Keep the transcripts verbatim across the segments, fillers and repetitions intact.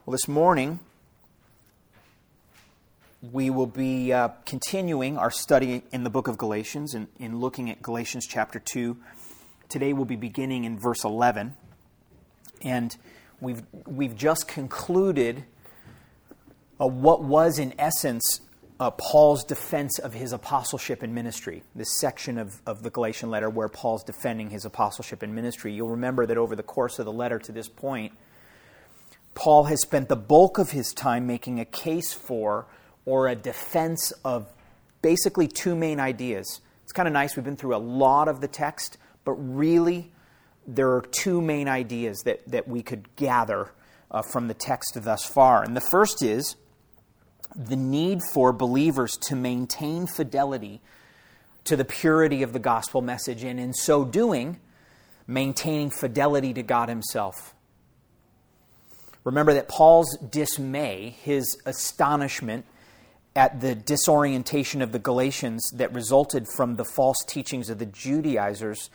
Well, this morning, we will be uh, continuing our study in the book of Galatians and in looking at Galatians chapter two. Today we'll be beginning in verse eleven. And we've we've just concluded uh, what was, in essence, uh, Paul's defense of his apostleship and ministry. This section of, of the Galatian letter where Paul's defending his apostleship and ministry. You'll remember that over the course of the letter to this point, Paul has spent the bulk of his time making a case for or a defense of basically two main ideas. It's kind of nice. We've been through a lot of the text, but really there are two main ideas that, that we could gather uh, from the text thus far. And the first is the need for believers to maintain fidelity to the purity of the gospel message, and in so doing, maintaining fidelity to God himself. Remember that Paul's dismay, his astonishment at the disorientation of the Galatians that resulted from the false teachings of the Judaizers,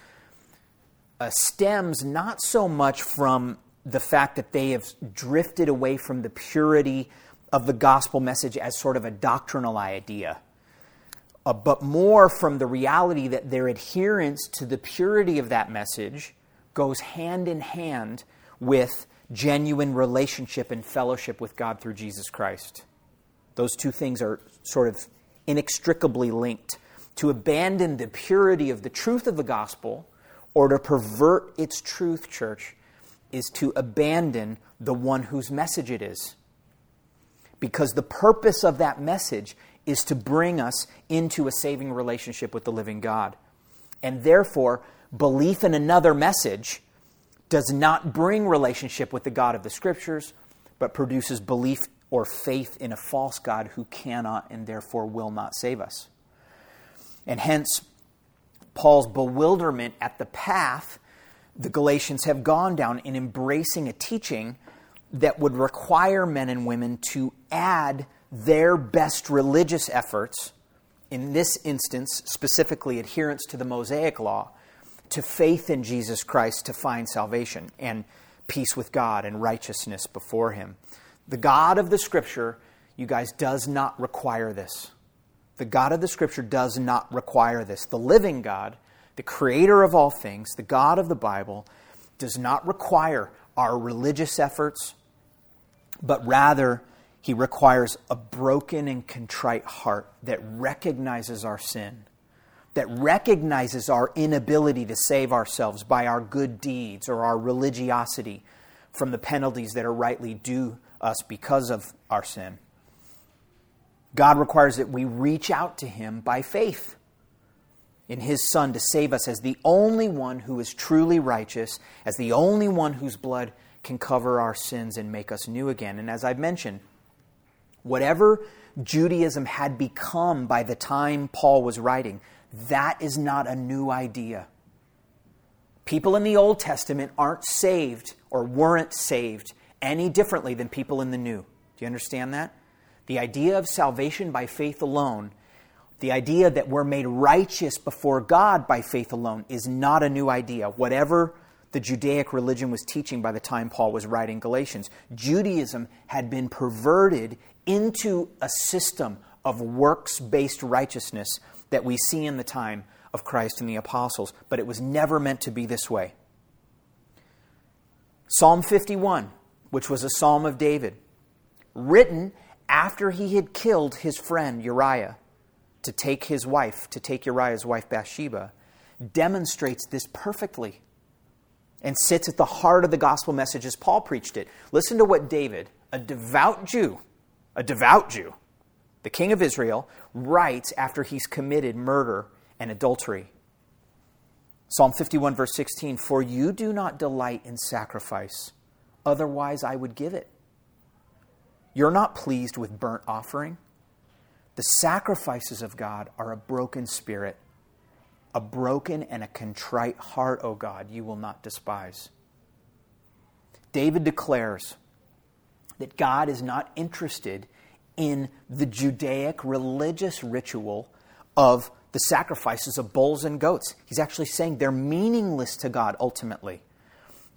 uh, stems not so much from the fact that they have drifted away from the purity of the gospel message as sort of a doctrinal idea, uh, but more from the reality that their adherence to the purity of that message goes hand in hand with genuine relationship and fellowship with God through Jesus Christ. Those two things are sort of inextricably linked. To abandon the purity of the truth of the gospel or to pervert its truth, church, is to abandon the one whose message it is. Because the purpose of that message is to bring us into a saving relationship with the living God. And therefore, belief in another message does not bring relationship with the God of the Scriptures, but produces belief or faith in a false God who cannot and therefore will not save us. And hence, Paul's bewilderment at the path the Galatians have gone down in embracing a teaching that would require men and women to add their best religious efforts, in this instance, specifically adherence to the Mosaic Law, to faith in Jesus Christ to find salvation and peace with God and righteousness before Him. The God of the Scripture, you guys, does not require this. The God of the Scripture does not require this. The living God, the creator of all things, the God of the Bible, does not require our religious efforts, but rather He requires a broken and contrite heart that recognizes our sin, that recognizes our inability to save ourselves by our good deeds or our religiosity from the penalties that are rightly due us because of our sin. God requires that we reach out to Him by faith in His Son to save us as the only one who is truly righteous, as the only one whose blood can cover our sins and make us new again. And as I've mentioned, whatever Judaism had become by the time Paul was writing, that is not a new idea. People in the Old Testament aren't saved or weren't saved any differently than people in the New. Do you understand that? The idea of salvation by faith alone, the idea that we're made righteous before God by faith alone, is not a new idea. Whatever the Judaic religion was teaching by the time Paul was writing Galatians, Judaism had been perverted into a system of works-based righteousness that we see in the time of Christ and the apostles, but it was never meant to be this way. Psalm fifty-one, which was a psalm of David, written after he had killed his friend Uriah to take his wife, to take Uriah's wife Bathsheba, demonstrates this perfectly and sits at the heart of the gospel message as Paul preached it. Listen to what David, a devout Jew, a devout Jew, the king of Israel, writes after he's committed murder and adultery. Psalm fifty-one, verse sixteen, "For you do not delight in sacrifice, otherwise I would give it. You're not pleased with burnt offering. The sacrifices of God are a broken spirit, a broken and a contrite heart, O God, you will not despise." David declares that God is not interested in the Judaic religious ritual of the sacrifices of bulls and goats. He's actually saying they're meaningless to God ultimately.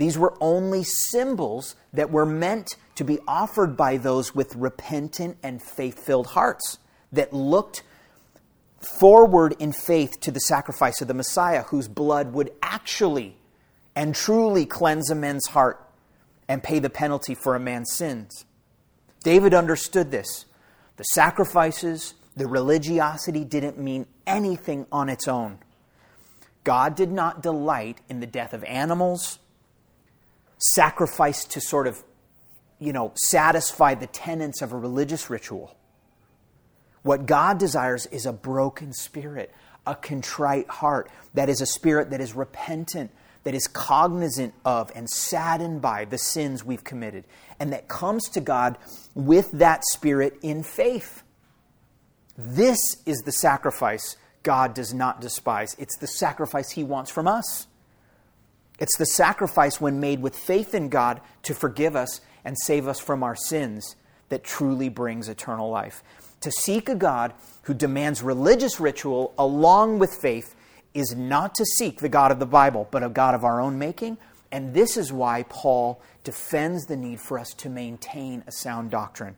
These were only symbols that were meant to be offered by those with repentant and faith-filled hearts that looked forward in faith to the sacrifice of the Messiah, whose blood would actually and truly cleanse a man's heart and pay the penalty for a man's sins. David understood this. The sacrifices, the religiosity didn't mean anything on its own. God did not delight in the death of animals, sacrificed to sort of, you know, satisfy the tenets of a religious ritual. What God desires is a broken spirit, a contrite heart, that is a spirit that is repentant, that is cognizant of and saddened by the sins we've committed, and that comes to God with that spirit in faith. This is the sacrifice God does not despise. It's the sacrifice He wants from us. It's the sacrifice when made with faith in God to forgive us and save us from our sins that truly brings eternal life. To seek a God who demands religious ritual along with faith is not to seek the God of the Bible, but a God of our own making. And this is why Paul defends the need for us to maintain a sound doctrine.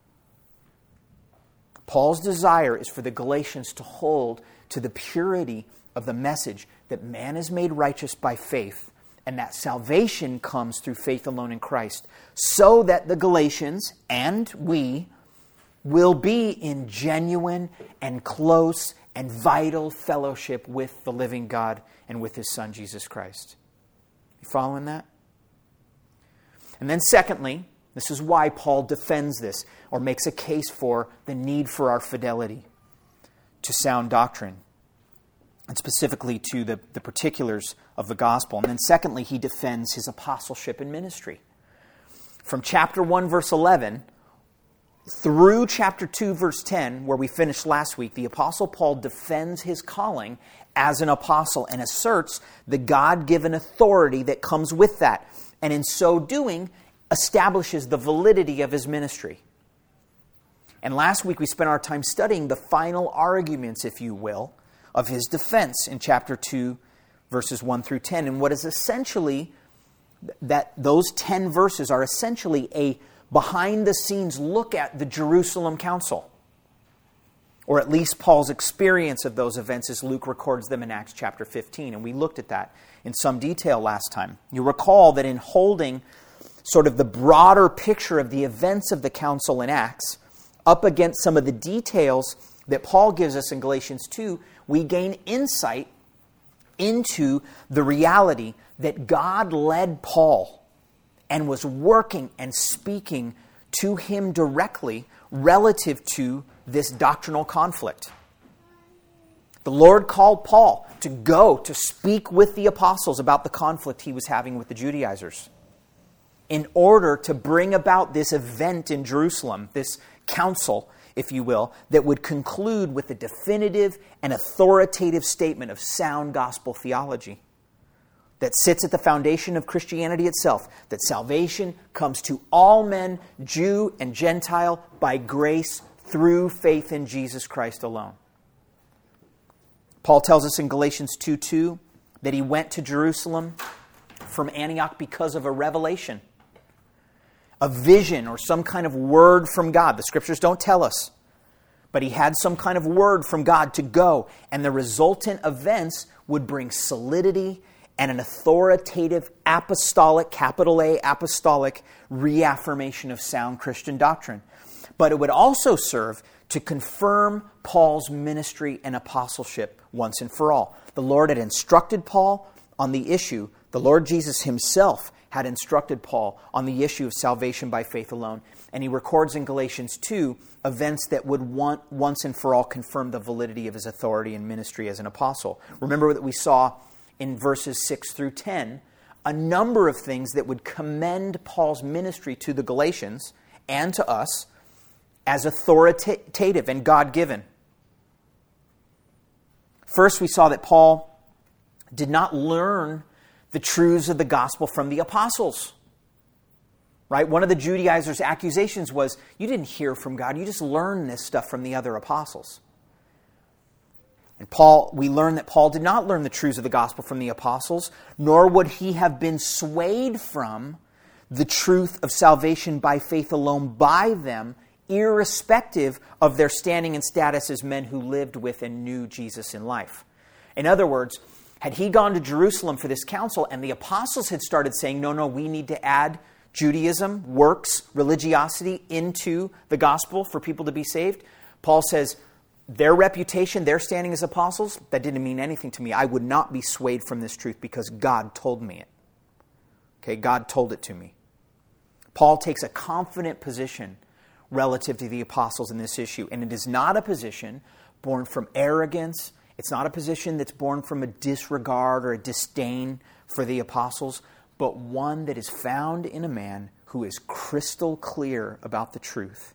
Paul's desire is for the Galatians to hold to the purity of the message that man is made righteous by faith, and that salvation comes through faith alone in Christ, so that the Galatians and we will be in genuine and close and vital fellowship with the living God and with His Son, Jesus Christ. You following that? And then secondly, this is why Paul defends this or makes a case for the need for our fidelity to sound doctrine, and specifically to the, the particulars of the gospel. And then secondly, he defends his apostleship and ministry. From chapter one, verse eleven, through chapter two, verse ten, where we finished last week, the Apostle Paul defends his calling as an apostle and asserts the God-given authority that comes with that, and in so doing, establishes the validity of his ministry. And last week we spent our time studying the final arguments, if you will, of his defense in chapter two, verses one through ten, and what is essentially, that those ten verses are essentially a behind-the-scenes look at the Jerusalem Council, or at least Paul's experience of those events as Luke records them in Acts chapter fifteen. And we looked at that in some detail last time. You recall that in holding sort of the broader picture of the events of the council in Acts up against some of the details that Paul gives us in Galatians two, we gain insight into the reality that God led Paul and was working and speaking to him directly relative to this doctrinal conflict. The Lord called Paul to go to speak with the apostles about the conflict he was having with the Judaizers in order to bring about this event in Jerusalem, this council, if you will, that would conclude with a definitive and authoritative statement of sound gospel theology that sits at the foundation of Christianity itself, that salvation comes to all men, Jew and Gentile, by grace through faith in Jesus Christ alone. Paul tells us in Galatians two two that he went to Jerusalem from Antioch because of a revelation, a vision or some kind of word from God. The Scriptures don't tell us, but he had some kind of word from God to go, and the resultant events would bring solidity and an authoritative apostolic, capital A, apostolic reaffirmation of sound Christian doctrine. But it would also serve to confirm Paul's ministry and apostleship once and for all. The Lord had instructed Paul on the issue. The Lord Jesus himself had instructed Paul on the issue of salvation by faith alone. And he records in Galatians two events that would want, once and for all confirm the validity of his authority and ministry as an apostle. Remember that we saw in verses six through ten, a number of things that would commend Paul's ministry to the Galatians and to us as authoritative and God-given. First, we saw that Paul did not learn the truths of the gospel from the apostles. Right? One of the Judaizers' accusations was, you didn't hear from God, you just learned this stuff from the other apostles. And Paul, we learn that Paul did not learn the truths of the gospel from the apostles, nor would he have been swayed from the truth of salvation by faith alone by them, irrespective of their standing and status as men who lived with and knew Jesus in life. In other words, had he gone to Jerusalem for this council and the apostles had started saying, no, no, we need to add Judaism, works, religiosity into the gospel for people to be saved, Paul says, their reputation, their standing as apostles, that didn't mean anything to me. I would not be swayed from this truth because God told me it. Okay, God told it to me. Paul takes a confident position relative to the apostles in this issue, and it is not a position born from arrogance. It's not a position that's born from a disregard or a disdain for the apostles, but one that is found in a man who is crystal clear about the truth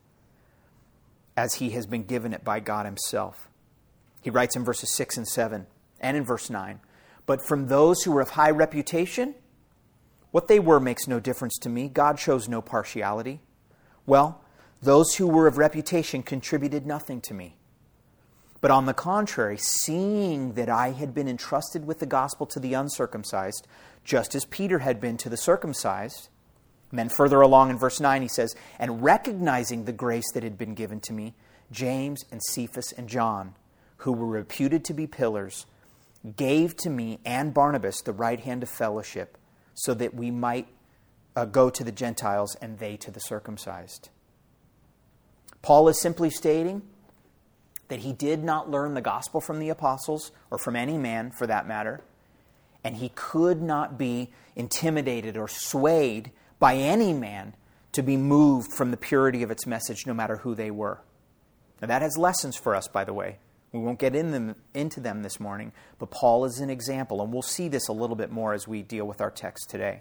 as he has been given it by God himself. He writes in verses six and seven and in verse nine, but from those who were of high reputation, what they were makes no difference to me. God shows no partiality. Well, those who were of reputation contributed nothing to me. But on the contrary, seeing that I had been entrusted with the gospel to the uncircumcised, just as Peter had been to the circumcised, and then further along in verse nine he says, and recognizing the grace that had been given to me, James and Cephas and John, who were reputed to be pillars, gave to me and Barnabas the right hand of fellowship, so that we might uh, go to the Gentiles and they to the circumcised. Paul is simply stating that he did not learn the gospel from the apostles, or from any man for that matter, and he could not be intimidated or swayed by any man to be moved from the purity of its message, no matter who they were. Now that has lessons for us, by the way. We won't get in them, into them this morning, but Paul is an example, and we'll see this a little bit more as we deal with our text today.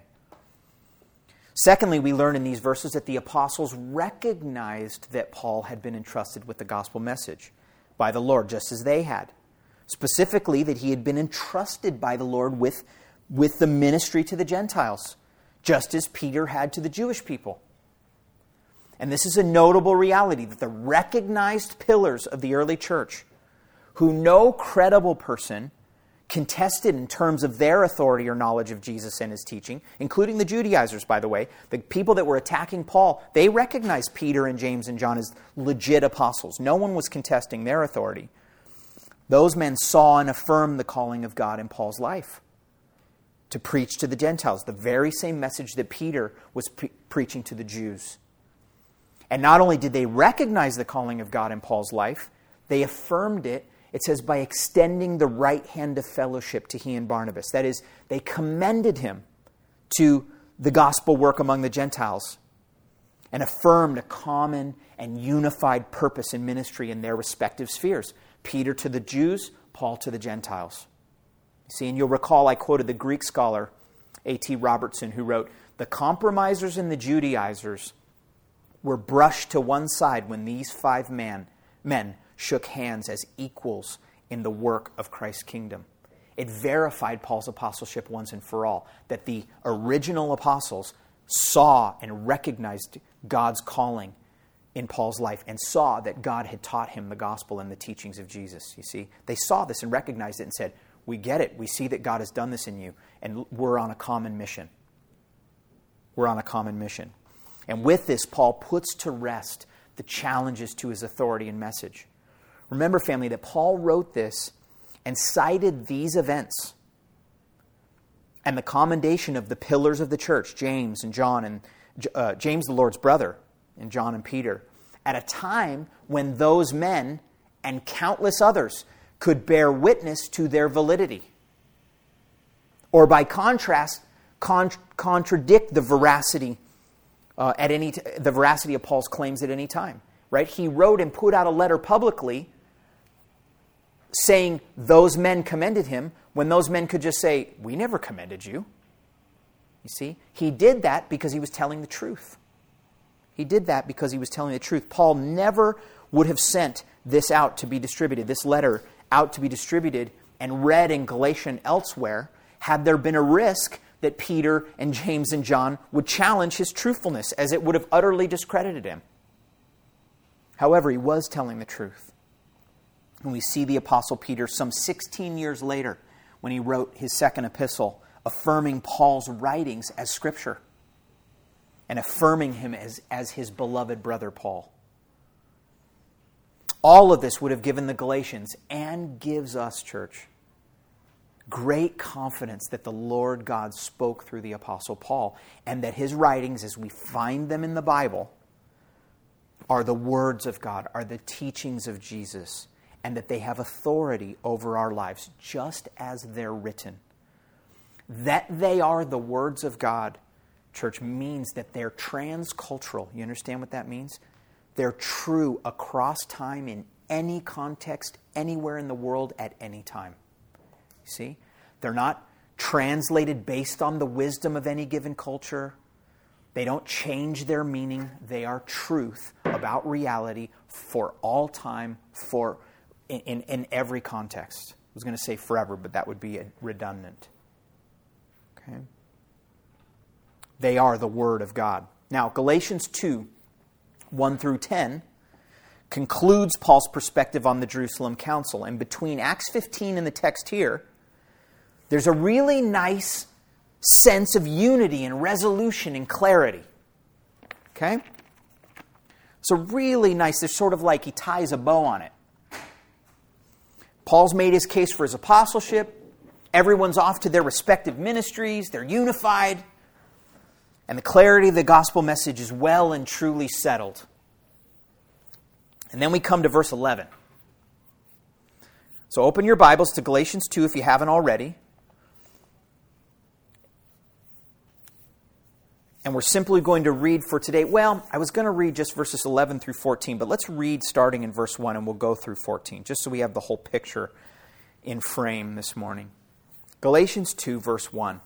Secondly, we learn in these verses that the apostles recognized that Paul had been entrusted with the gospel message by the Lord, just as they had. Specifically, that he had been entrusted by the Lord with, with the ministry to the Gentiles, just as Peter had to the Jewish people. And this is a notable reality, that the recognized pillars of the early church, who no credible person contested in terms of their authority or knowledge of Jesus and his teaching, including the Judaizers, by the way, the people that were attacking Paul, they recognized Peter and James and John as legit apostles. No one was contesting their authority. Those men saw and affirmed the calling of God in Paul's life to preach to the Gentiles, the very same message that Peter was pre- preaching to the Jews. And not only did they recognize the calling of God in Paul's life, they affirmed it. It says, by extending the right hand of fellowship to he and Barnabas. That is, they commended him to the gospel work among the Gentiles and affirmed a common and unified purpose in ministry in their respective spheres. Peter to the Jews, Paul to the Gentiles. See, and you'll recall I quoted the Greek scholar A T Robertson, who wrote, the compromisers and the Judaizers were brushed to one side when these five man, men shook hands as equals in the work of Christ's kingdom. It verified Paul's apostleship once and for all, that the original apostles saw and recognized God's calling in Paul's life and saw that God had taught him the gospel and the teachings of Jesus. You see, they saw this and recognized it and said, we get it. We see that God has done this in you, and we're on a common mission. We're on a common mission. And with this, Paul puts to rest the challenges to his authority and message. Remember, family, that Paul wrote this and cited these events and the commendation of the pillars of the church, James and John, and uh, James the Lord's brother, and John and Peter, at a time when those men and countless others could bear witness to their validity. Or by contrast, con- contradict the veracity uh, at any t- the veracity of Paul's claims at any time. Right? He wrote and put out a letter publicly saying those men commended him, when those men could just say, we never commended you. You see? He did that because he was telling the truth. He did that because he was telling the truth. Paul never would have sent this out to be distributed, this letter out to be distributed and read in Galatia and elsewhere, had there been a risk that Peter and James and John would challenge his truthfulness, as it would have utterly discredited him. However, he was telling the truth. And we see the Apostle Peter some sixteen years later when he wrote his second epistle, affirming Paul's writings as Scripture and affirming him as, as his beloved brother Paul. All of this would have given the Galatians, and gives us, church, great confidence that the Lord God spoke through the Apostle Paul, and that his writings, as we find them in the Bible, are the words of God, are the teachings of Jesus, and that they have authority over our lives, just as they're written. That they are the words of God, church, means that they're transcultural. You understand what that means? They're true across time, in any context, anywhere in the world, at any time. You see? They're not translated based on the wisdom of any given culture. They don't change their meaning. They are truth about reality for all time, for in, in, in every context. I was going to say forever, but that would be redundant. Okay? They are the Word of God. Now, Galatians two, one through ten, concludes Paul's perspective on the Jerusalem Council. And between Acts fifteen and the text here, there's a really nice sense of unity and resolution and clarity. Okay? So really nice. There's sort of like he ties a bow on it. Paul's made his case for his apostleship. Everyone's off to their respective ministries. They're unified. And the clarity of the gospel message is well and truly settled. And then we come to verse eleven. So open your Bibles to Galatians two if you haven't already. And we're simply going to read for today. Well, I was going to read just verses eleven through fourteen, but let's read starting in verse one and we'll go through fourteen, just so we have the whole picture in frame this morning. Galatians two, verse one.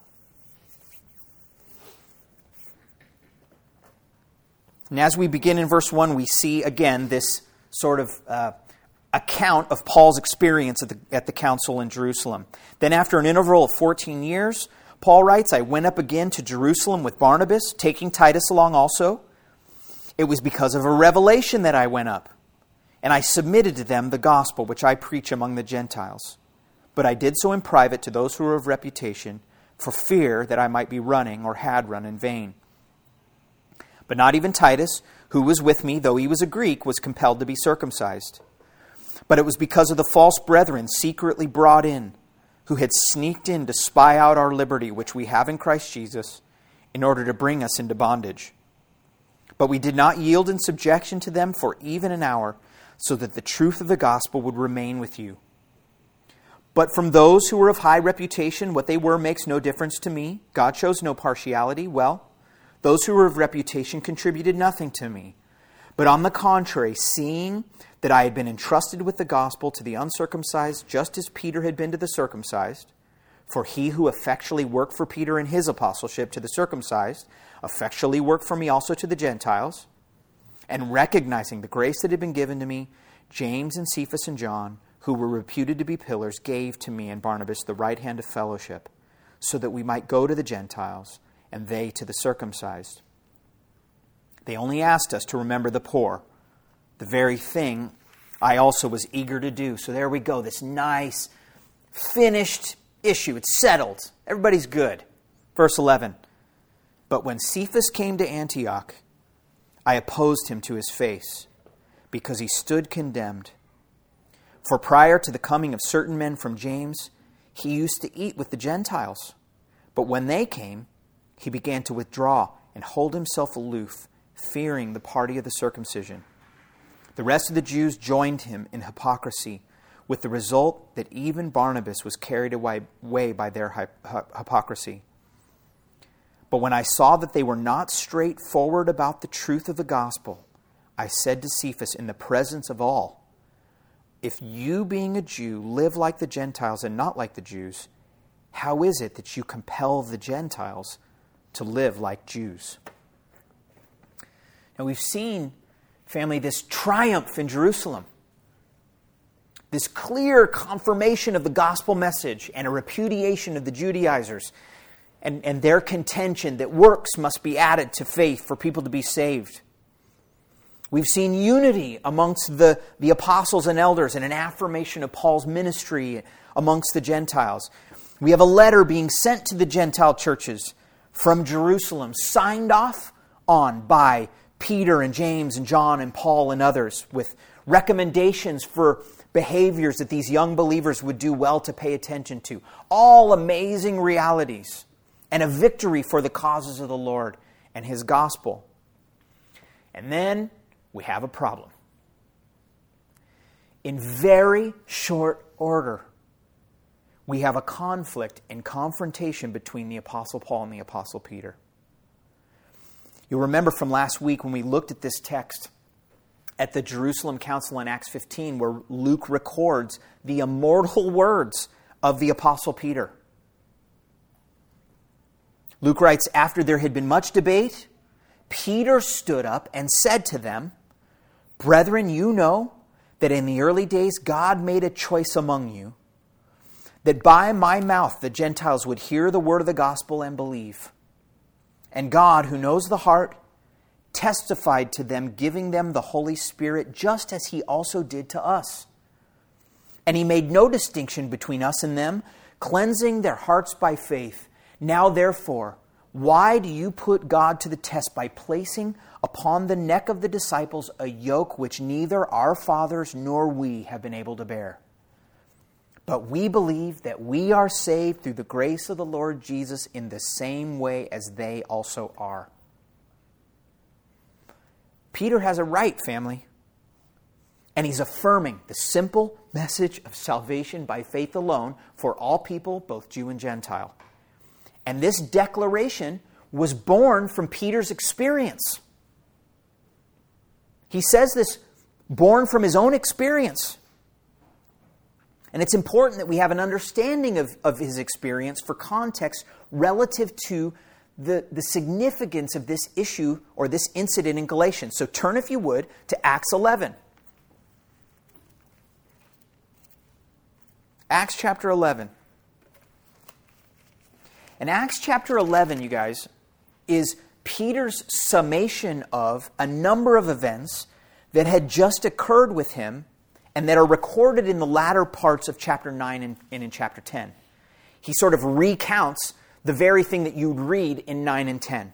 And as we begin in verse one, we see again this sort of uh, account of Paul's experience at the, at the council in Jerusalem. Then after an interval of fourteen years, Paul writes, I went up again to Jerusalem with Barnabas, taking Titus along also. It was because of a revelation that I went up, and I submitted to them the gospel which I preach among the Gentiles. But I did so in private to those who were of reputation, for fear that I might be running or had run in vain. But not even Titus, who was with me, though he was a Greek, was compelled to be circumcised. But it was because of the false brethren secretly brought in, who had sneaked in to spy out our liberty, which we have in Christ Jesus, in order to bring us into bondage. But we did not yield in subjection to them for even an hour, so that the truth of the gospel would remain with you. But from those who were of high reputation, what they were makes no difference to me. God shows no partiality. Well, those who were of reputation contributed nothing to me. But on the contrary, seeing that I had been entrusted with the gospel to the uncircumcised, just as Peter had been to the circumcised, for he who effectually worked for Peter in his apostleship to the circumcised, effectually worked for me also to the Gentiles, and recognizing the grace that had been given to me, James and Cephas and John, who were reputed to be pillars, gave to me and Barnabas the right hand of fellowship, so that we might go to the Gentiles, and they to the circumcised. They only asked us to remember the poor, the very thing I also was eager to do. So there we go, this nice, finished issue. It's settled. Everybody's good. Verse eleven. But when Cephas came to Antioch, I opposed him to his face, because he stood condemned. For prior to the coming of certain men from James, he used to eat with the Gentiles. But when they came, he began to withdraw and hold himself aloof, fearing the party of the circumcision. The rest of the Jews joined him in hypocrisy, with the result that even Barnabas was carried away by their hypocrisy. But when I saw that they were not straightforward about the truth of the gospel, I said to Cephas in the presence of all, if you, being a Jew, live like the Gentiles and not like the Jews, how is it that you compel the Gentiles to live like Jews? Now we've seen, family, this triumph in Jerusalem. This clear confirmation of the gospel message and a repudiation of the Judaizers and, and their contention that works must be added to faith for people to be saved. We've seen unity amongst the, the apostles and elders and an affirmation of Paul's ministry amongst the Gentiles. We have a letter being sent to the Gentile churches from Jerusalem, signed off on by Peter and James and John and Paul and others, with recommendations for behaviors that these young believers would do well to pay attention to. All amazing realities and a victory for the causes of the Lord and His gospel. And then we have a problem. In very short order, we have a conflict and confrontation between the Apostle Paul and the Apostle Peter. You'll remember from last week when we looked at this text at the Jerusalem Council in Acts fifteen, where Luke records the immortal words of the Apostle Peter. Luke writes, after there had been much debate, Peter stood up and said to them, "Brethren, you know that in the early days God made a choice among you, that by my mouth the Gentiles would hear the word of the gospel and believe. And God, who knows the heart, testified to them, giving them the Holy Spirit, just as He also did to us. And He made no distinction between us and them, cleansing their hearts by faith. Now therefore, why do you put God to the test by placing upon the neck of the disciples a yoke which neither our fathers nor we have been able to bear? But we believe that we are saved through the grace of the Lord Jesus in the same way as they also are." Peter has a right, family. And he's affirming the simple message of salvation by faith alone for all people, both Jew and Gentile. And this declaration was born from Peter's experience. He says this, born from his own experience. And it's important that we have an understanding of, of his experience for context relative to the, the significance of this issue or this incident in Galatians. So turn, if you would, to Acts eleven. Acts chapter eleven. And Acts chapter eleven, you guys, is Peter's summation of a number of events that had just occurred with him and that are recorded in the latter parts of chapter nine and, and in chapter ten. He sort of recounts the very thing that you'd read in nine and ten.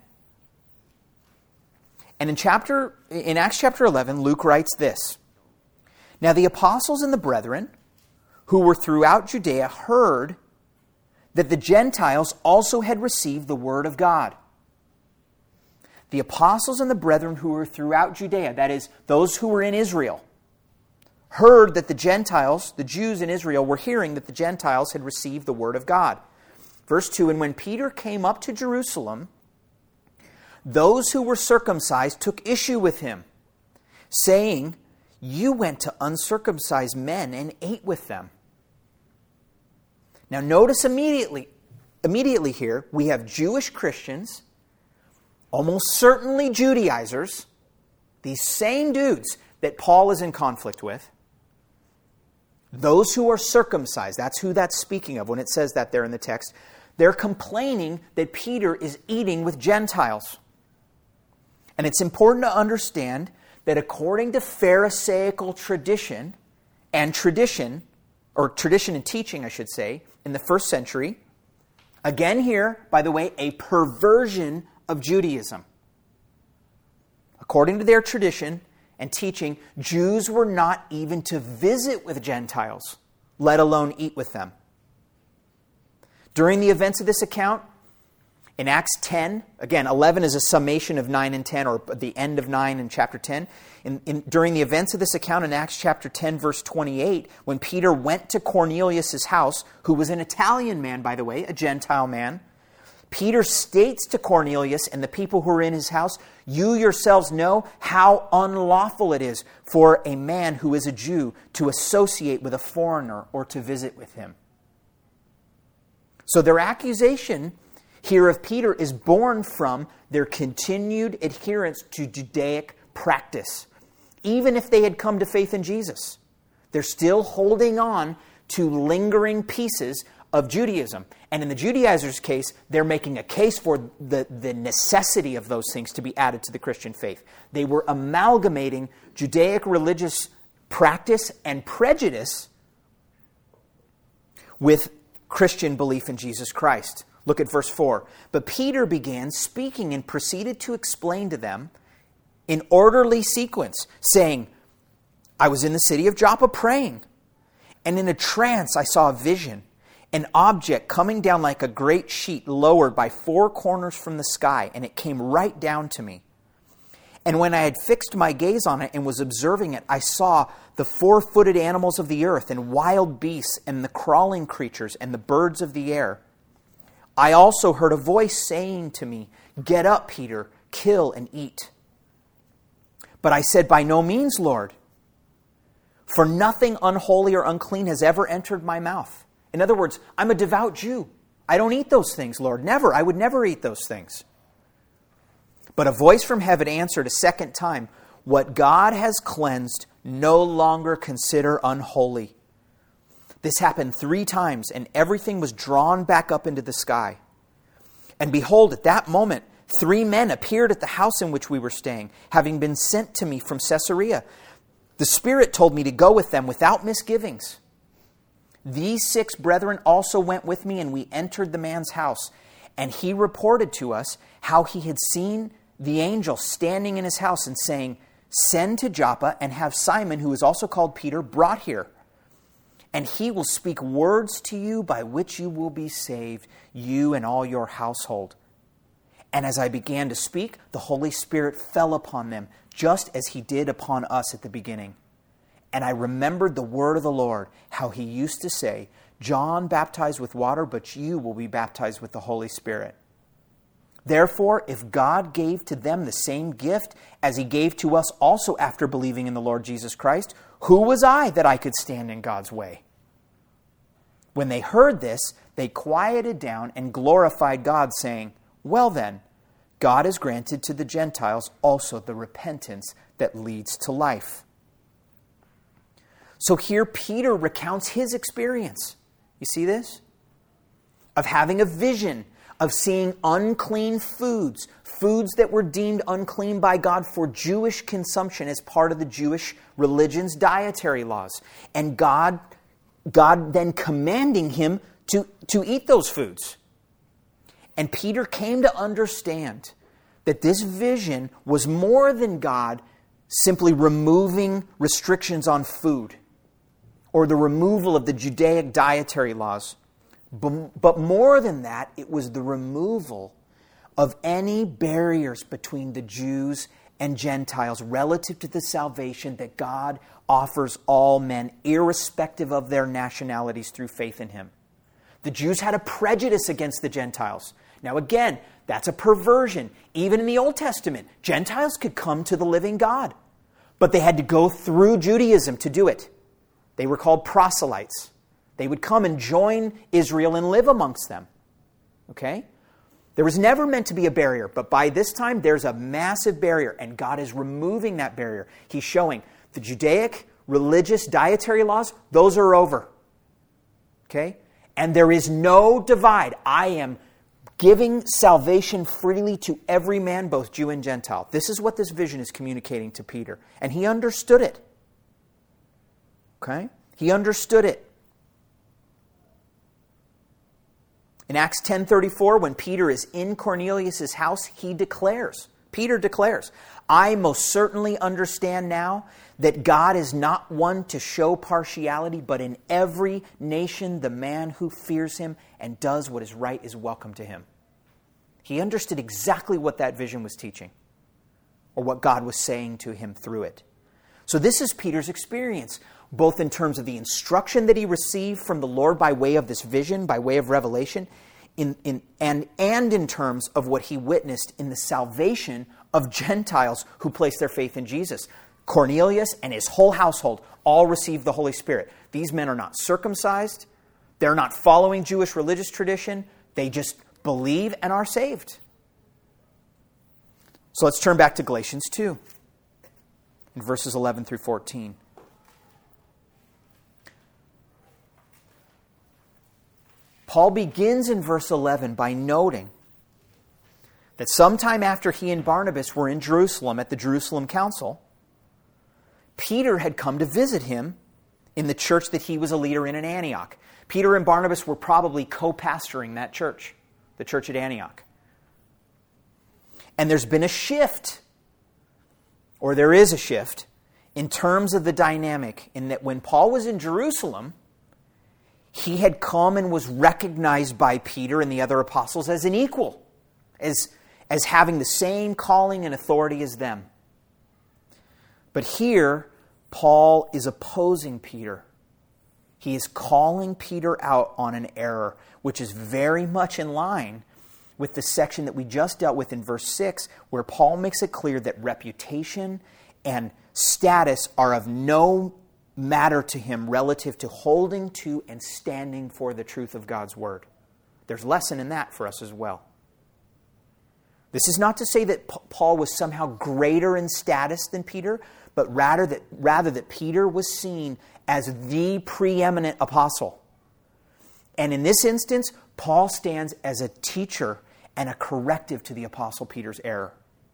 And in chapter in Acts chapter eleven, Luke writes this: "Now the apostles and the brethren who were throughout Judea heard that the Gentiles also had received the word of God." The apostles and the brethren who were throughout Judea, that is, those who were in Israel, heard that the Gentiles, the Jews in Israel, were hearing that the Gentiles had received the word of God. Verse two, "And when Peter came up to Jerusalem, those who were circumcised took issue with him, saying, 'You went to uncircumcised men and ate with them.'" Now notice immediately, immediately here, we have Jewish Christians, almost certainly Judaizers, these same dudes that Paul is in conflict with. Those who are circumcised, that's who that's speaking of when it says that there in the text. They're complaining that Peter is eating with Gentiles. And it's important to understand that according to Pharisaical tradition and tradition, or tradition and teaching, I should say, in the first century, again here, by the way, a perversion of Judaism. According to their tradition and teaching, Jews were not even to visit with Gentiles, let alone eat with them. During the events of this account, in Acts ten, again, eleven is a summation of nine and ten, or the end of nine in chapter ten. In, in, during the events of this account in Acts chapter ten, verse twenty-eight, when Peter went to Cornelius' house, who was an Italian man, by the way, a Gentile man, Peter states to Cornelius and the people who are in his house, "You yourselves know how unlawful it is for a man who is a Jew to associate with a foreigner or to visit with him." So their accusation here of Peter is born from their continued adherence to Judaic practice. Even if they had come to faith in Jesus, they're still holding on to lingering pieces of Judaism. And in the Judaizers' case, they're making a case for the, the necessity of those things to be added to the Christian faith. They were amalgamating Judaic religious practice and prejudice with Christian belief in Jesus Christ. Look at verse four. But Peter began speaking and proceeded to explain to them in orderly sequence, saying, I was in the city of Joppa praying, and in a trance I saw a vision, an object coming down like a great sheet lowered by four corners from the sky, and it came right down to me. And when I had fixed my gaze on it and was observing it, I saw the four-footed animals of the earth and wild beasts and the crawling creatures and the birds of the air. I also heard a voice saying to me, Get up, Peter, kill and eat. But I said, By no means, Lord, for nothing unholy or unclean has ever entered my mouth. In other words, I'm a devout Jew. I don't eat those things, Lord. Never. I would never eat those things. But a voice from heaven answered a second time, What God has cleansed, no longer consider unholy. This happened three times, and everything was drawn back up into the sky. And behold, at that moment, three men appeared at the house in which we were staying, having been sent to me from Caesarea. The Spirit told me to go with them without misgivings. These six brethren also went with me, and we entered the man's house. And he reported to us how he had seen the angel standing in his house and saying, Send to Joppa and have Simon, who is also called Peter, brought here. And he will speak words to you by which you will be saved, you and all your household. And as I began to speak, the Holy Spirit fell upon them, just as he did upon us at the beginning. And I remembered the word of the Lord, how he used to say, John baptized with water, but you will be baptized with the Holy Spirit. Therefore, if God gave to them the same gift as he gave to us also after believing in the Lord Jesus Christ, who was I that I could stand in God's way? When they heard this, they quieted down and glorified God, saying, Well then, God has granted to the Gentiles also the repentance that leads to life. So here Peter recounts his experience. You see this? Of having a vision, of seeing unclean foods, foods that were deemed unclean by God for Jewish consumption as part of the Jewish religion's dietary laws. And God, God then commanding him to, to eat those foods. And Peter came to understand that this vision was more than God simply removing restrictions on food or the removal of the Judaic dietary laws. But more than that, it was the removal of any barriers between the Jews and Gentiles relative to the salvation that God offers all men, irrespective of their nationalities, through faith in him. The Jews had a prejudice against the Gentiles. Now again, that's a perversion. Even in the Old Testament, Gentiles could come to the living God, but they had to go through Judaism to do it. They were called proselytes. They would come and join Israel and live amongst them. Okay? There was never meant to be a barrier, but by this time there's a massive barrier, and God is removing that barrier. He's showing the Judaic religious dietary laws, those are over. Okay? And there is no divide. I am giving salvation freely to every man, both Jew and Gentile. This is what this vision is communicating to Peter. And he understood it. Okay? He understood it. In Acts ten thirty-four, when Peter is in Cornelius' house, he declares, Peter declares, I most certainly understand now that God is not one to show partiality, but in every nation the man who fears him and does what is right is welcome to him. He understood exactly what that vision was teaching, or what God was saying to him through it. So this is Peter's experience, both in terms of the instruction that he received from the Lord by way of this vision, by way of revelation, in, in, and, and in terms of what he witnessed in the salvation of Gentiles who placed their faith in Jesus. Cornelius and his whole household all received the Holy Spirit. These men are not circumcised. They're not following Jewish religious tradition. They just believe and are saved. So let's turn back to Galatians two, in verses eleven through fourteen. Paul begins in verse eleven by noting that sometime after he and Barnabas were in Jerusalem at the Jerusalem Council, Peter had come to visit him in the church that he was a leader in in Antioch. Peter and Barnabas were probably co-pastoring that church, the church at Antioch. And there's been a shift, or there is a shift, in terms of the dynamic, in that when Paul was in Jerusalem, he had come and was recognized by Peter and the other apostles as an equal, as, as having the same calling and authority as them. But here, Paul is opposing Peter. He is calling Peter out on an error, which is very much in line with the section that we just dealt with in verse six, where Paul makes it clear that reputation and status are of no matter to him relative to holding to and standing for the truth of God's Word. There's lesson in that for us as well. This is not to say that Paul was somehow greater in status than Peter, but rather that, rather that Peter was seen as the preeminent apostle. And in this instance, Paul stands as a teacher and a corrective to the Apostle Peter's error.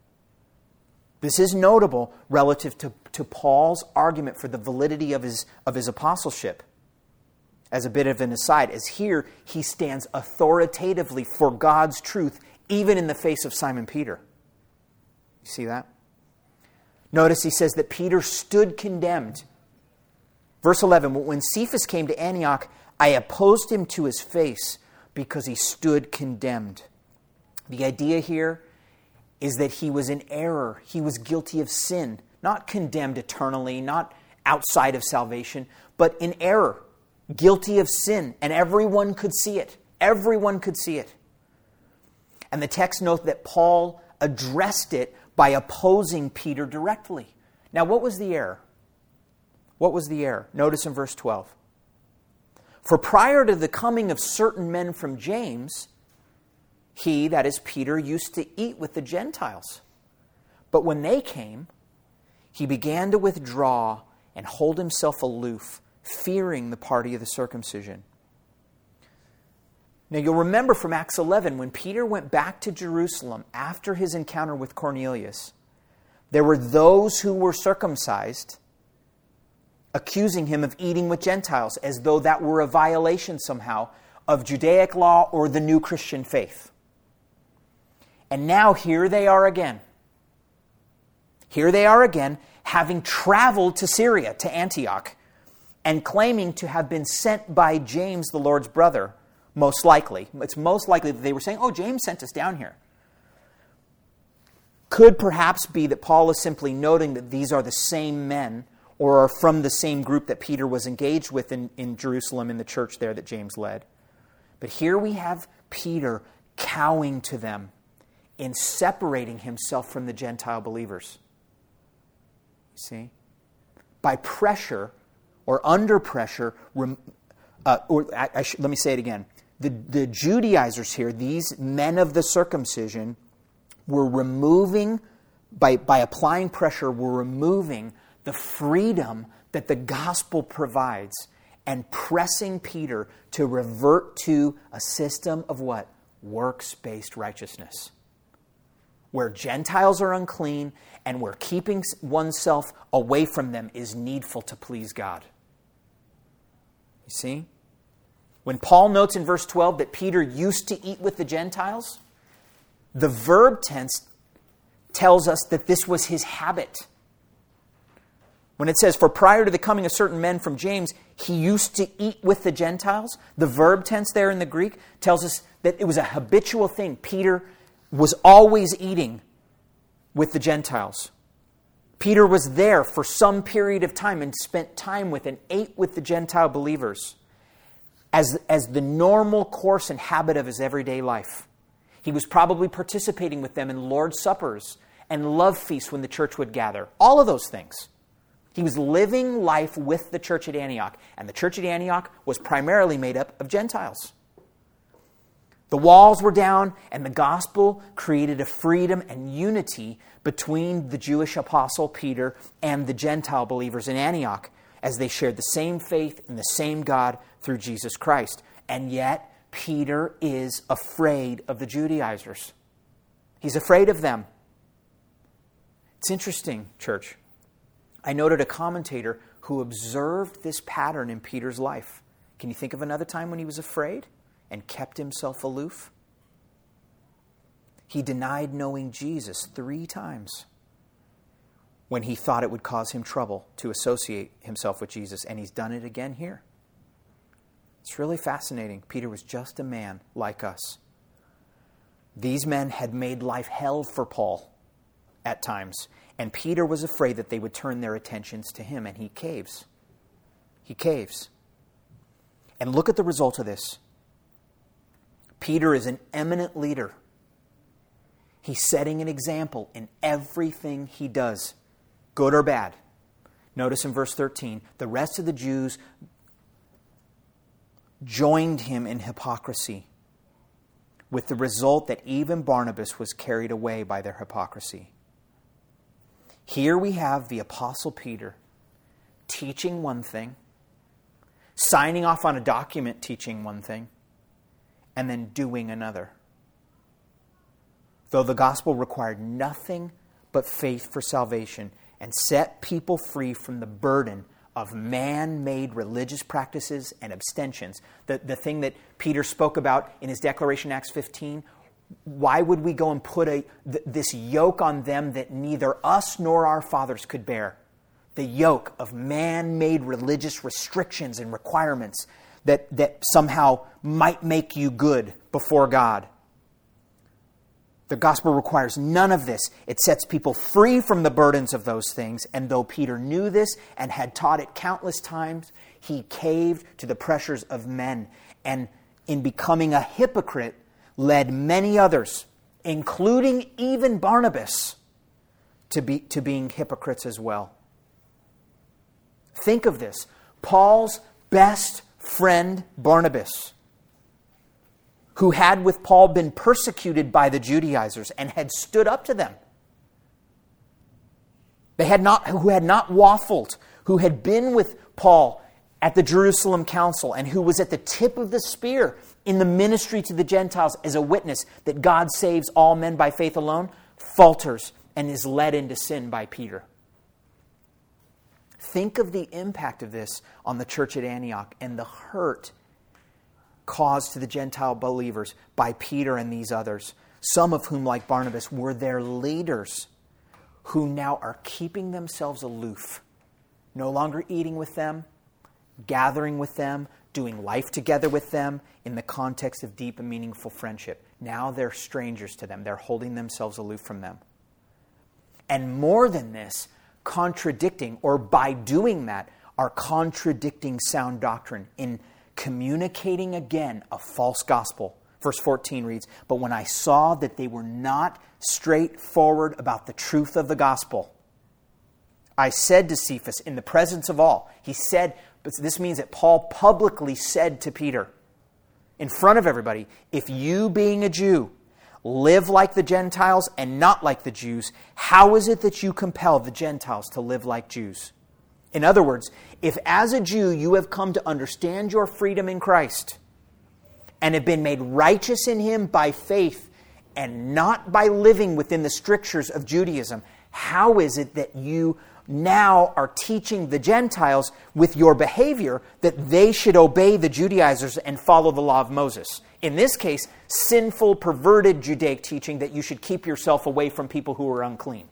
This is notable relative to, to Paul's argument for the validity of his, of his apostleship. As a bit of an aside, as here he stands authoritatively for God's truth, even in the face of Simon Peter. You see that? Notice he says that Peter stood condemned. Verse eleven, when Cephas came to Antioch, I opposed him to his face because he stood condemned. The idea here is that he was in error. He was guilty of sin, not condemned eternally, not outside of salvation, but in error, guilty of sin, and everyone could see it. Everyone could see it. And the text notes that Paul addressed it by opposing Peter directly. Now, what was the error? What was the error? Notice in verse twelve. For prior to the coming of certain men from James, he, that is Peter, used to eat with the Gentiles. But when they came, he began to withdraw and hold himself aloof, fearing the party of the circumcision. Now you'll remember from Acts eleven, when Peter went back to Jerusalem after his encounter with Cornelius, there were those who were circumcised accusing him of eating with Gentiles, as though that were a violation somehow of Judaic law or the new Christian faith. And now here they are again. Here they are again, having traveled to Syria, to Antioch, and claiming to have been sent by James, the Lord's brother, most likely. It's most likely that they were saying, oh, James sent us down here. Could perhaps be that Paul is simply noting that these are the same men or are from the same group that Peter was engaged with in, in Jerusalem in the church there that James led. But here we have Peter cowing to them in separating himself from the Gentile believers. You see? By pressure or under pressure, uh, or I, I sh- let me say it again. The, the Judaizers here, these men of the circumcision, were removing, by, by applying pressure, were removing the freedom that the gospel provides and pressing Peter to revert to a system of what? Works-based righteousness. Where Gentiles are unclean and where keeping oneself away from them is needful to please God. You see? When Paul notes in verse twelve that Peter used to eat with the Gentiles, the verb tense tells us that this was his habit. When it says, for prior to the coming of certain men from James, he used to eat with the Gentiles, the verb tense there in the Greek tells us that it was a habitual thing. Peter was always eating with the Gentiles. Peter was there for some period of time and spent time with and ate with the Gentile believers as, as the normal course and habit of his everyday life. He was probably participating with them in Lord's Suppers and love feasts when the church would gather. All of those things. He was living life with the church at Antioch. And the church at Antioch was primarily made up of Gentiles. The walls were down, and the gospel created a freedom and unity between the Jewish apostle Peter and the Gentile believers in Antioch, as they shared the same faith in the same God through Jesus Christ. And yet, Peter is afraid of the Judaizers. He's afraid of them. It's interesting, church. I noted a commentator who observed this pattern in Peter's life. Can you think of another time when he was afraid and kept himself aloof? He denied knowing Jesus three times when he thought it would cause him trouble to associate himself with Jesus, and he's done it again here. It's really fascinating. Peter was just a man like us. These men had made life hell for Paul at times, and Peter was afraid that they would turn their attentions to him, and he caves. He caves. And look at the result of this. Peter is an eminent leader. He's setting an example in everything he does, good or bad. Notice in verse thirteen, the rest of the Jews joined him in hypocrisy, with the result that even Barnabas was carried away by their hypocrisy. Here we have the Apostle Peter teaching one thing, signing off on a document teaching one thing, and then doing another. Though the gospel required nothing but faith for salvation and set people free from the burden of man-made religious practices and abstentions, the, the thing that Peter spoke about in his declaration in Acts fifteen, why would we go and put a th- this yoke on them that neither us nor our fathers could bear? The yoke of man-made religious restrictions and requirements that, that somehow might make you good before God. The gospel requires none of this. It sets people free from the burdens of those things. And though Peter knew this and had taught it countless times, he caved to the pressures of men. And in becoming a hypocrite, led many others, including even Barnabas, to be to being hypocrites as well. Think of this. Paul's best friend, Barnabas, who had with Paul been persecuted by the Judaizers and had stood up to them. They had not, who had not waffled, who had been with Paul at the Jerusalem Council and who was at the tip of the spear in the ministry to the Gentiles as a witness that God saves all men by faith alone, falters and is led into sin by Peter. Think of the impact of this on the church at Antioch and the hurt caused to the Gentile believers by Peter and these others, some of whom, like Barnabas, were their leaders, who now are keeping themselves aloof, no longer eating with them, gathering with them, doing life together with them in the context of deep and meaningful friendship. Now they're strangers to them. They're holding themselves aloof from them. And more than this, contradicting, or by doing that, are contradicting sound doctrine in communicating again a false gospel. Verse fourteen reads, "But when I saw that they were not straightforward about the truth of the gospel, I said to Cephas in the presence of all," he said, but this means that Paul publicly said to Peter, in front of everybody, "If you, being a Jew, live like the Gentiles and not like the Jews, how is it that you compel the Gentiles to live like Jews?" In other words, if as a Jew you have come to understand your freedom in Christ and have been made righteous in Him by faith and not by living within the strictures of Judaism, how is it that you now are teaching the Gentiles with your behavior that they should obey the Judaizers and follow the law of Moses? In this case, sinful, perverted Judaic teaching that you should keep yourself away from people who are unclean.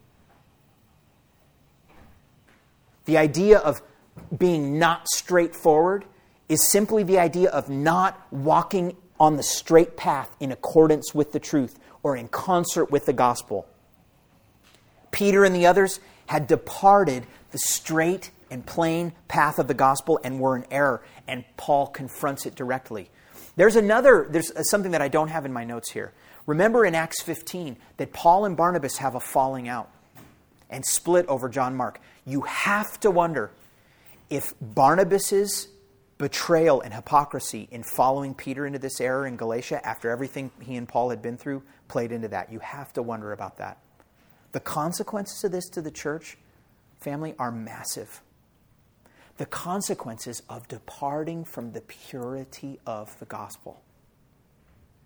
The idea of being not straightforward is simply the idea of not walking on the straight path in accordance with the truth or in concert with the gospel. Peter and the others had departed the straight and plain path of the gospel and were in error, and Paul confronts it directly. There's another, there's something that I don't have in my notes here. Remember in Acts fifteen that Paul and Barnabas have a falling out and split over John Mark. You have to wonder if Barnabas's betrayal and hypocrisy in following Peter into this error in Galatia after everything he and Paul had been through played into that. You have to wonder about that. The consequences of this to the church, family, are massive. The consequences of departing from the purity of the gospel.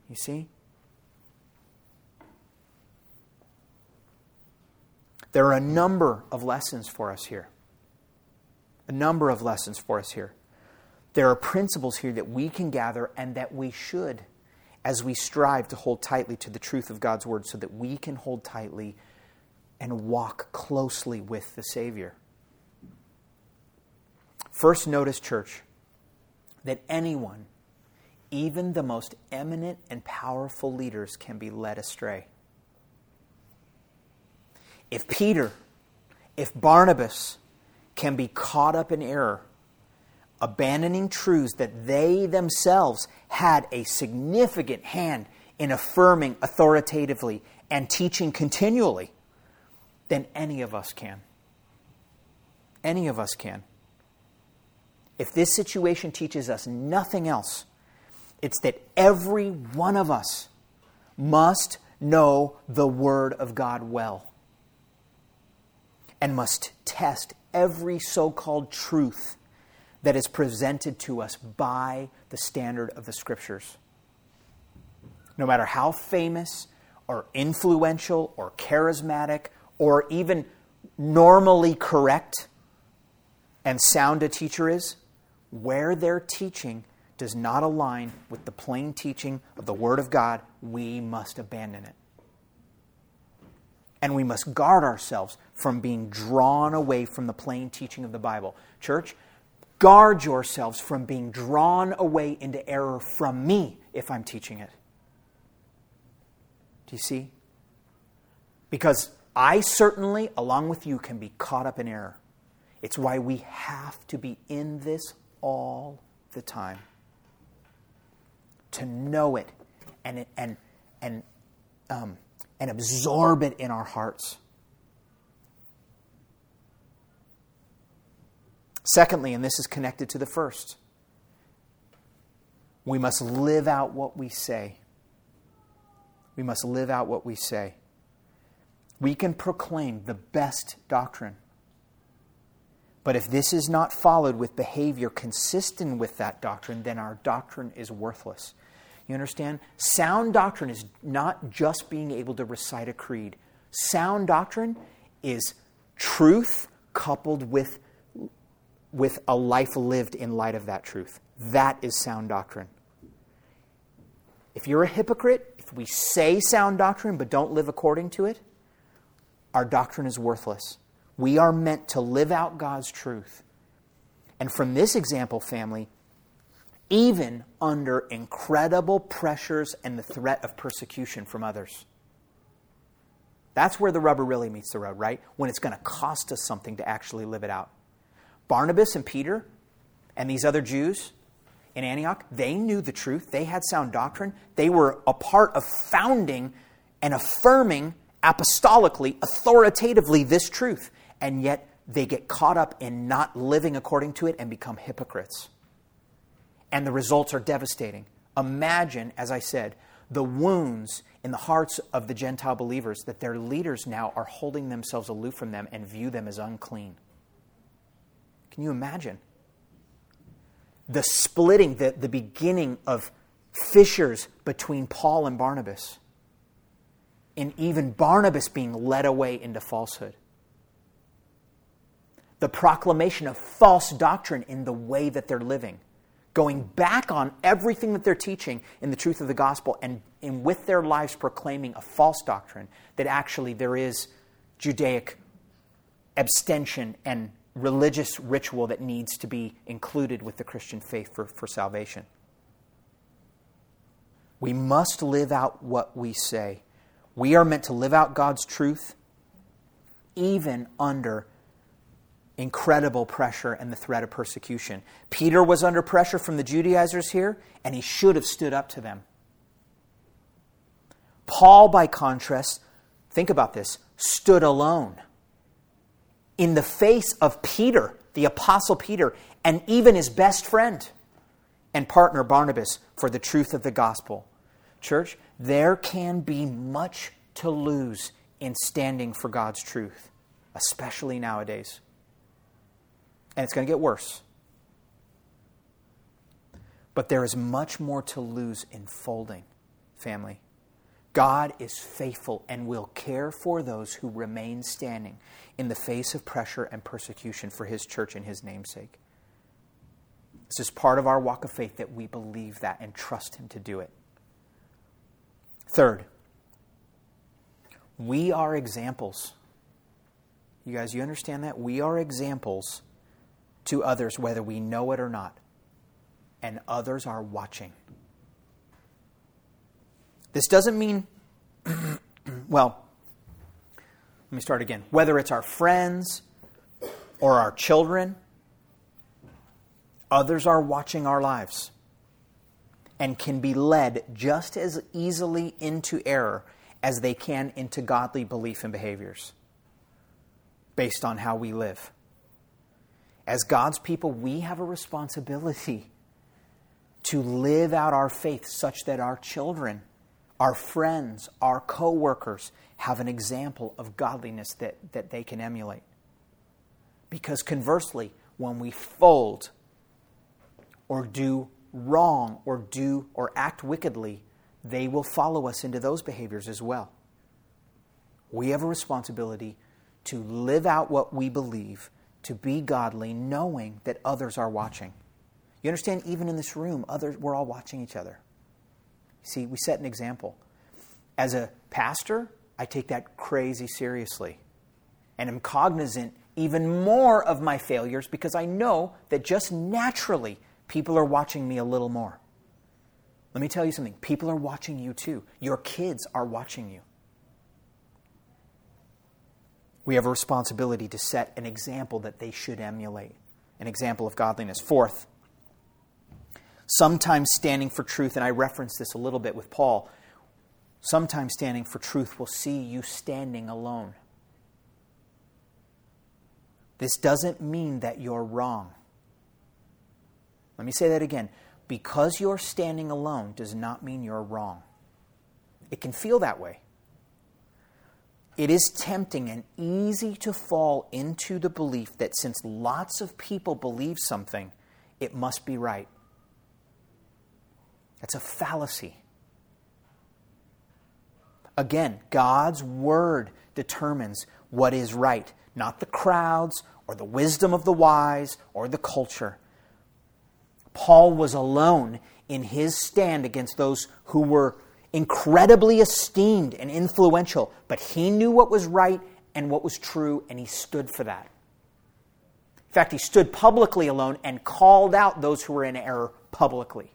You see? There are a number of lessons for us here. A number of lessons for us here. There are principles here that we can gather and that we should, as we strive to hold tightly to the truth of God's Word, so that we can hold tightly and walk closely with the Savior. First, notice, church, that anyone, even the most eminent and powerful leaders, can be led astray. If Peter, if Barnabas can be caught up in error, abandoning truths that they themselves had a significant hand in affirming authoritatively and teaching continually, then any of us can. Any of us can. If this situation teaches us nothing else, it's that every one of us must know the Word of God well and must test every so-called truth that is presented to us by the standard of the Scriptures. No matter how famous or influential or charismatic or even normally correct and sound a teacher is, where their teaching does not align with the plain teaching of the Word of God, we must abandon it. And we must guard ourselves from being drawn away from the plain teaching of the Bible. Church, guard yourselves from being drawn away into error from me if I'm teaching it. Do you see? Because I certainly, along with you, can be caught up in error. It's why we have to be in this all the time. To know it and and and um, and absorb it in our hearts. Secondly, and this is connected to the first, we must live out what we say. We must live out what we say. We can proclaim the best doctrine. But if this is not followed with behavior consistent with that doctrine, then our doctrine is worthless. You understand? Sound doctrine is not just being able to recite a creed. Sound doctrine is truth coupled with, with a life lived in light of that truth. That is sound doctrine. If you're a hypocrite, if we say sound doctrine but don't live according to it, our doctrine is worthless. We are meant to live out God's truth. And from this example, family, even under incredible pressures and the threat of persecution from others. That's where the rubber really meets the road, right? When it's going to cost us something to actually live it out. Barnabas and Peter and these other Jews in Antioch, they knew the truth. They had sound doctrine. They were a part of founding and affirming apostolically, authoritatively this truth. And yet they get caught up in not living according to it and become hypocrites. And the results are devastating. Imagine, as I said, the wounds in the hearts of the Gentile believers that their leaders now are holding themselves aloof from them and view them as unclean. Can you imagine? The splitting, the, the beginning of fissures between Paul and Barnabas. And even Barnabas being led away into falsehood. The proclamation of false doctrine in the way that they're living. Going back on everything that they're teaching in the truth of the gospel and, and with their lives proclaiming a false doctrine that actually there is Judaic abstention and religious ritual that needs to be included with the Christian faith for, for salvation. We must live out what we say. We are meant to live out God's truth even under incredible pressure and the threat of persecution. Peter was under pressure from the Judaizers here, and he should have stood up to them. Paul, by contrast, think about this, stood alone in the face of Peter, the Apostle Peter, and even his best friend and partner Barnabas for the truth of the gospel. Church, there can be much to lose in standing for God's truth, especially nowadays. And it's going to get worse. But there is much more to lose in folding, family. God is faithful and will care for those who remain standing in the face of pressure and persecution for His church and His namesake. This is part of our walk of faith that we believe that and trust Him to do it. Third, we are examples. You guys, you understand that? We are examples to others, whether we know it or not. And others are watching. This doesn't mean, well, let me start again. Whether it's our friends or our children, others are watching our lives and can be led just as easily into error as they can into godly belief and behaviors based on how we live. As God's people, we have a responsibility to live out our faith such that our children, our friends, our co-workers have an example of godliness that, that they can emulate. Because conversely, when we fold or do wrong or do or act wickedly, they will follow us into those behaviors as well. We have a responsibility to live out what we believe, to be godly, knowing that others are watching. You understand, even in this room, others, we're all watching each other. See, we set an example. As a pastor, I take that crazy seriously. And am cognizant even more of my failures because I know that just naturally people are watching me a little more. Let me tell you something. People are watching you too. Your kids are watching you. We have a responsibility to set an example that they should emulate. An example of godliness. Fourth, sometimes standing for truth, and I referenced this a little bit with Paul, sometimes standing for truth will see you standing alone. This doesn't mean that you're wrong. Let me say that again. Because you're standing alone does not mean you're wrong. It can feel that way. It is tempting and easy to fall into the belief that since lots of people believe something, it must be right. That's a fallacy. Again, God's Word determines what is right, not the crowds or the wisdom of the wise or the culture. Paul was alone in his stand against those who were incredibly esteemed and influential, but he knew what was right and what was true, and he stood for that. In fact, he stood publicly alone and called out those who were in error publicly.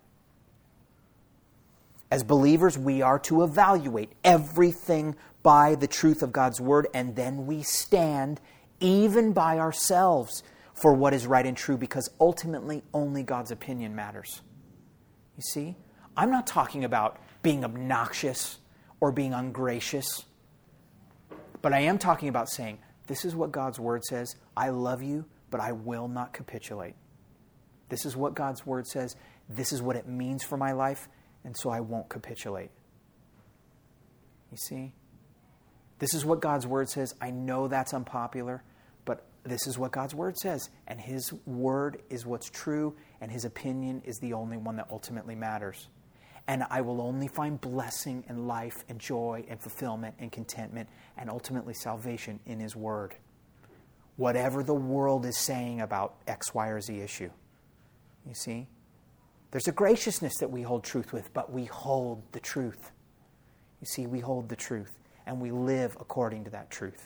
As believers, we are to evaluate everything by the truth of God's Word, and then we stand even by ourselves for what is right and true, because ultimately only God's opinion matters. You see? I'm not talking about being obnoxious or being ungracious, but I am talking about saying, this is what God's Word says. I love you, but I will not capitulate. This is what God's Word says. This is what it means for my life, and so I won't capitulate. You see? This is what God's Word says. I know that's unpopular, but this is what God's Word says. And His Word is what's true, and His opinion is the only one that ultimately matters. And I will only find blessing and life and joy and fulfillment and contentment and ultimately salvation in His Word. Whatever the world is saying about X, Y, or Z issue. You see? There's a graciousness that we hold truth with, but we hold the truth. You see, we hold the truth, and we live according to that truth.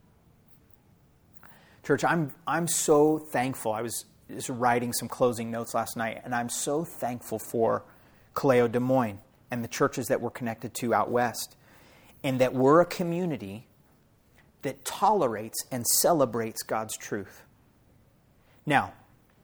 Church, I'm I'm so thankful. I was just writing some closing notes last night, and I'm so thankful for Kaleo Des Moines and the churches that we're connected to out west, and that we're a community that tolerates and celebrates God's truth. Now,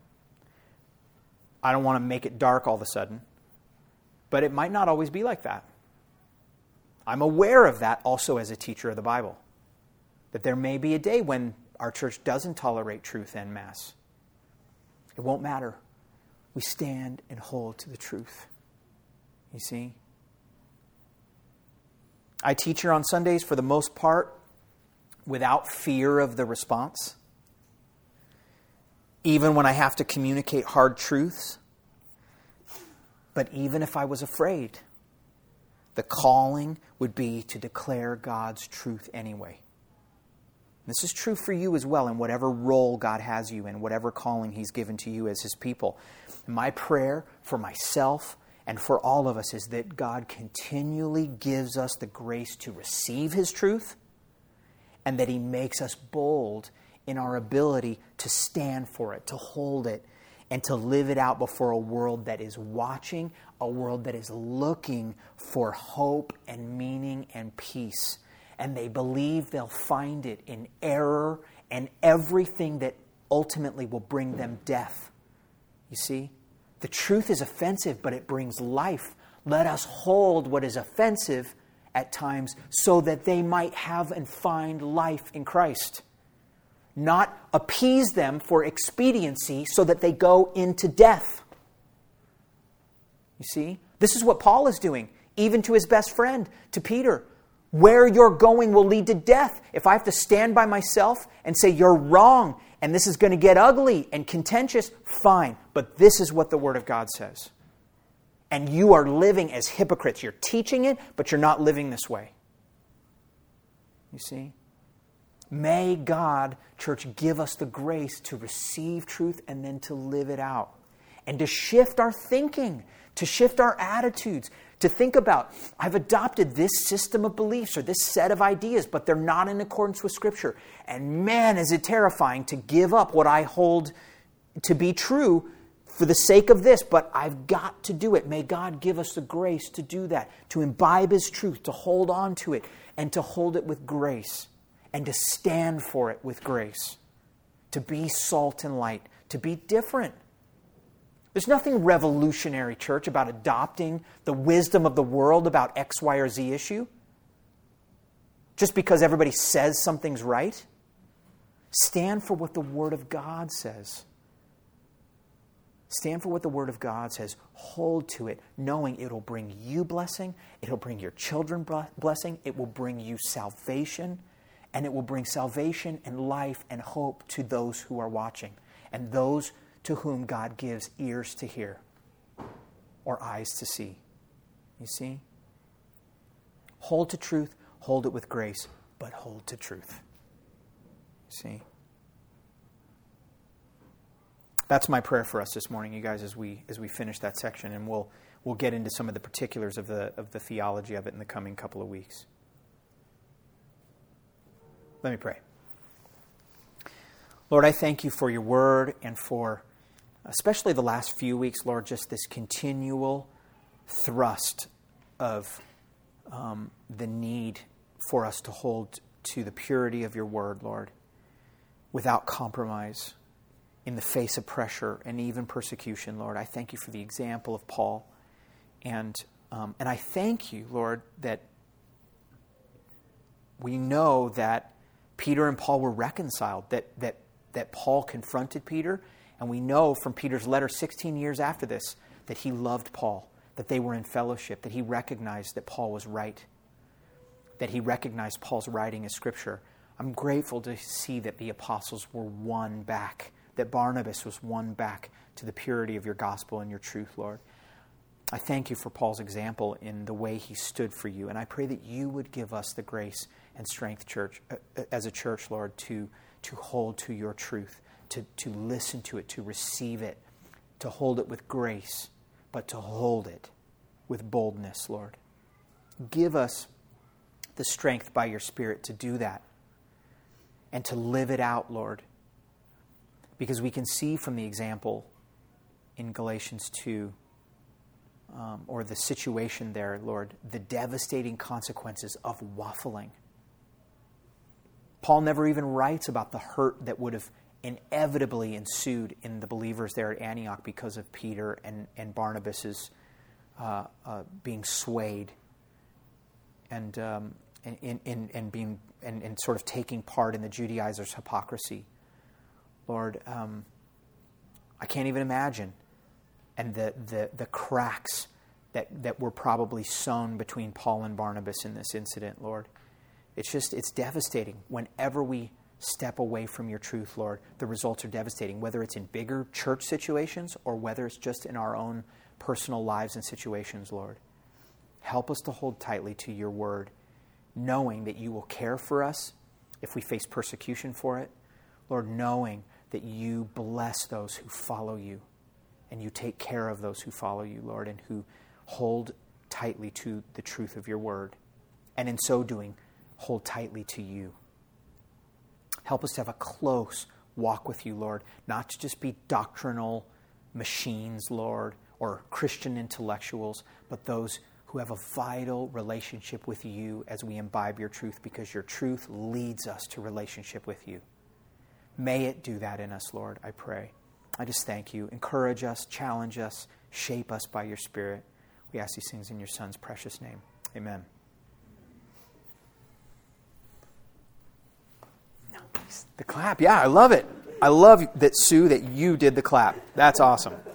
I don't want to make it dark all of a sudden, but it might not always be like that. I'm aware of that also as a teacher of the Bible, that there may be a day when our church doesn't tolerate truth en masse. It won't matter. We stand and hold to the truth. You see? I teach here on Sundays for the most part without fear of the response. Even when I have to communicate hard truths. But even if I was afraid, the calling would be to declare God's truth anyway. This is true for you as well in whatever role God has you in, whatever calling He's given to you as His people. My prayer for myself and for all of us is that God continually gives us the grace to receive His truth, and that He makes us bold in our ability to stand for it, to hold it, and to live it out before a world that is watching, a world that is looking for hope and meaning and peace. And they believe they'll find it in error and everything that ultimately will bring them death. You see? The truth is offensive, but it brings life. Let us hold what is offensive at times so that they might have and find life in Christ. Not appease them for expediency so that they go into death. You see? This is what Paul is doing, even to his best friend, to Peter. Where you're going will lead to death. If I have to stand by myself and say you're wrong and this is going to get ugly and contentious, fine. But this is what the Word of God says. And you are living as hypocrites. You're teaching it, but you're not living this way. You see? May God, church, give us the grace to receive truth and then to live it out. And to shift our thinking, to shift our attitudes, to think about, I've adopted this system of beliefs or this set of ideas, but they're not in accordance with Scripture. And man, is it terrifying to give up what I hold to be true for the sake of this, but I've got to do it. May God give us the grace to do that, to imbibe His truth, to hold on to it, and to hold it with grace, and to stand for it with grace, to be salt and light, to be different. There's nothing revolutionary, church, about adopting the wisdom of the world about X, Y, or Z issue. Just because everybody says something's right. Stand for what the Word of God says. Stand for what the Word of God says. Hold to it, knowing it'll bring you blessing. It'll bring your children blessing. It will bring you salvation. And it will bring salvation and life and hope to those who are watching. And those to whom God gives ears to hear or eyes to see. You see? Hold to truth, hold it with grace, but hold to truth. You see? That's my prayer for us this morning, you guys, as we as we finish that section, and we'll we'll get into some of the particulars of the of the theology of it in the coming couple of weeks. Let me pray. Lord, I thank You for Your Word and for especially the last few weeks, Lord, just this continual thrust of um, the need for us to hold to the purity of Your Word, Lord, without compromise in the face of pressure and even persecution, Lord. I thank You for the example of Paul. And, um, and I thank You, Lord, that we know that Peter and Paul were reconciled, that, that, that Paul confronted Peter. And we know from Peter's letter sixteen years after this that he loved Paul, that they were in fellowship, that he recognized that Paul was right, that he recognized Paul's writing as Scripture. I'm grateful to see that the apostles were won back, that Barnabas was won back to the purity of Your gospel and Your truth, Lord. I thank You for Paul's example in the way he stood for You. And I pray that You would give us the grace and strength, church, uh, as a church, Lord, to, to hold to Your truth, To, to listen to it, to receive it, to hold it with grace, but to hold it with boldness, Lord. Give us the strength by Your Spirit to do that and to live it out, Lord. Because we can see from the example in Galatians two, um, or the situation there, Lord, the devastating consequences of waffling. Paul never even writes about the hurt that would have inevitably ensued in the believers there at Antioch because of Peter and, and Barnabas's uh, uh, being swayed and um, and, and, and being and, and sort of taking part in the Judaizers' hypocrisy. Lord, um, I can't even imagine, and the the the cracks that that were probably sown between Paul and Barnabas in this incident, Lord. It's just it's devastating whenever we step away from Your truth, Lord. The results are devastating, whether it's in bigger church situations or whether it's just in our own personal lives and situations, Lord. Help us to hold tightly to your word, knowing that you will care for us if we face persecution for it. Lord, knowing that you bless those who follow you and you take care of those who follow you, Lord, and who hold tightly to the truth of your word. And in so doing, hold tightly to you. Help us to have a close walk with you, Lord, not to just be doctrinal machines, Lord, or Christian intellectuals, but those who have a vital relationship with you as we imbibe your truth, because your truth leads us to relationship with you. May it do that in us, Lord, I pray. I just thank you. Encourage us, challenge us, shape us by your Spirit. We ask these things in your Son's precious name. Amen. The clap, yeah, I love it. I love that, Sue, that you did the clap. That's awesome.